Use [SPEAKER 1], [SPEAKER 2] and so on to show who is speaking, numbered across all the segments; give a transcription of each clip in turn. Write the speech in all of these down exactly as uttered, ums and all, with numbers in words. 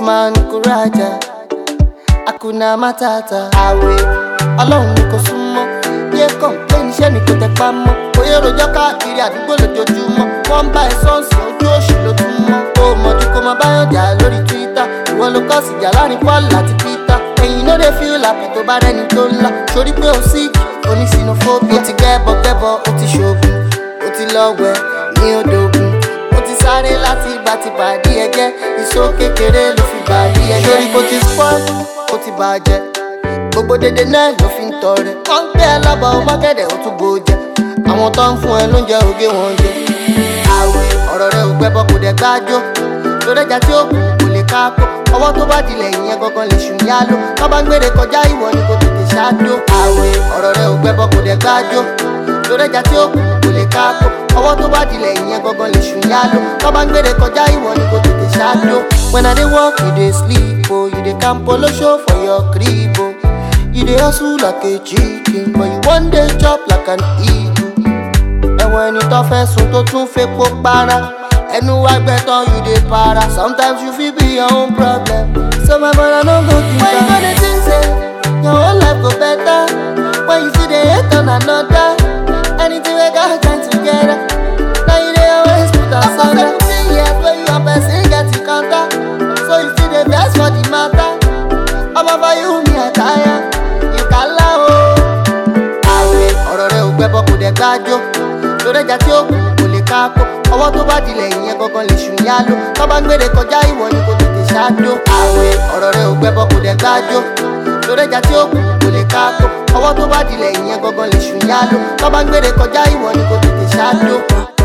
[SPEAKER 1] man kuraja, Hakuna Matata. Àwẹ̀ Ọlọ́run ni kò súnmọ́, yé complain iṣẹ́ ni kò tẹpá mọ́. Oyè rojọ́ káàkiri àdúgbò lójoojúmọ́, wọ́n ń bá ẹ sọ́ọ̀sì ojú òṣì ló tún mọ́. Ó mọ̀jú kó máa báyọ̀ jà lórí Twitter, ìwọ ló kọ́ sí jà láàrin Paul àti Peter. Ẹ̀yin no dey feel happy tó bá rẹ́ni tó ńlá, sórí pé o sick, o ní xenophobia. Ó ti gẹ́bọ gẹ́bọ, ó ti ṣoògùn, ó ti lọ wẹ̀ ní odò Ògùn. Ó ti sáré láti ìgbà tí bàdí ẹgẹ́, ìṣó kékeré ló fi bàdí ẹgẹ́. Sórí bó ti spoil, ó ti bàjẹ́, gbogbo dédé náà ló fi ń tọrẹ. Wọ́n ń gbé ẹ lọ́bọ̀ ọmọgẹ́dẹ̀ ó tún gbòjẹ, àwọn tó ń fún ẹ lóúnjẹ ògé wọn jẹ. Àwẹ̀ ọ̀rọ̀ rẹ ò gbẹ́bọ kò dẹ̀ gbájó, lórẹ́jà tí ó kù kò lè káàkó. Ọwọ́ tó bá dilẹ̀ ìyẹn gangan lè ṣùn yálò, tó bá ń gbére kọjá ìwọ ni kò tètè ṣáájú. Àwẹ̀ ọ̀rọ̀ rẹ ò gbẹ́bọ kò dẹ̀ gbájó, lórẹ́jà tí ó kù kò lè káàkó. Ọwọ́ tó bá dilẹ̀ ìyẹn gangan lè ṣùn yálò, tó bá ń gbére kọjá ìwọ ni kò tètè ṣáájú. When I dey work you dey sleep oh, you dey camp polo show for your crib oh. You dey hustle like a chicken, but you one day chop like an eagle. Ẹ̀wọ̀n ẹni tó fẹ́ sùn tó tún fẹ́ kó para, ẹnu wá gbẹ tán you dey para. Sometimes you fit be your own problem, so my brother no go think am. When you go dey think say your whole life go better, when you still dey hate on another, anything wey God join together, now you dey always put asunder. After seventeen years wey you and person get encounter, so you still dey vex for the matter. Ọmọ for you me I tire, you kala o. Àwẹ̀ ọ̀rọ̀ rẹ ò gbẹ́bọ kò dẹ̀ gbájó, lórẹ́jà tí ó kù kò lè káàkó. Ọwọ́ tó bá dilẹ̀ ìyẹn gangan lè ṣùn yálò, tó bá ń gbére kọjá ìwọ ni kò tètè ṣáájú. Àwẹ̀ ọ̀rọ̀ rẹ ò gbẹ́bọ kò dẹ̀ gbájó, lórẹ́jà tí ó kù kò lè káàkó. Ọwọ́ tó bá dilẹ̀ ìyẹn gangan lè ṣùn yálò, tó bá ń gbére kọjá ìwọ ni kò tètè ṣáájú.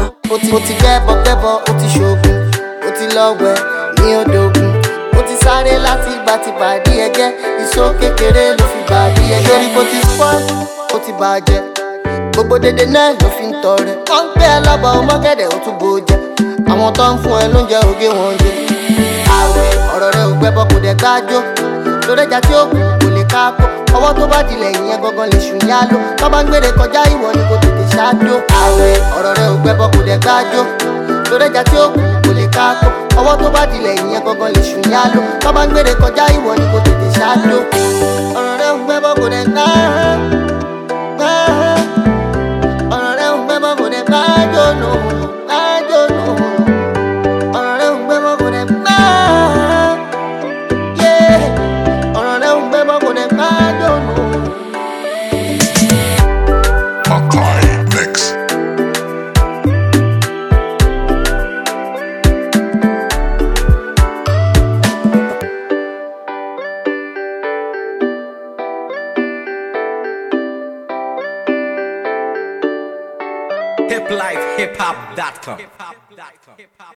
[SPEAKER 1] Ó ti gẹ́bọ gẹ́bọ, ó ti ṣoògùn, ó ti lọ wẹ̀ ní odò Ògùn. Ó ti sáré láti ìgbà tí bàdí ẹgẹ́, ìṣó kékeré ló fi bàdí ẹgẹ́. Sórí bó ti spoil, ó ti bàjẹ́, gbogbo dédé náà ló fi ń tọrẹ. Wọ́n ń gbé ẹ lọ́bọ̀ ọmọgẹ́dẹ̀ ó tún gbòjẹ, àwọn tó ń fún ẹ lóúnjẹ ògé wọn jẹ. Àwẹ̀ ọ̀rọ̀ rẹ ò gbẹ́bọ kò dẹ̀ gbájó, lórẹ́jà tí ó kù kò lè káàkó. Ọwọ́ tó bá dilẹ̀ ìyẹn gangan lè ṣùn yálò, tó bá ń gbére kọjá ìwọ ni kò tètè ṣáájú. Àwẹ̀ ọ̀rọ̀ rẹ ò gbẹ́bọ kò dẹ̀ gbájó, lórẹ́jà tí ó kù kò lè káàkó. Ọwọ́ tó bá dilẹ̀ ìyẹn gangan lè ṣùn yálò, tó bá ń gbére kọjá ìwọ ni kò tètè ṣáájú. Ọ̀rọ̀ rẹ ò gbẹ́bọ kò dẹ̀ gbájó.
[SPEAKER 2] hip life hip hop dot com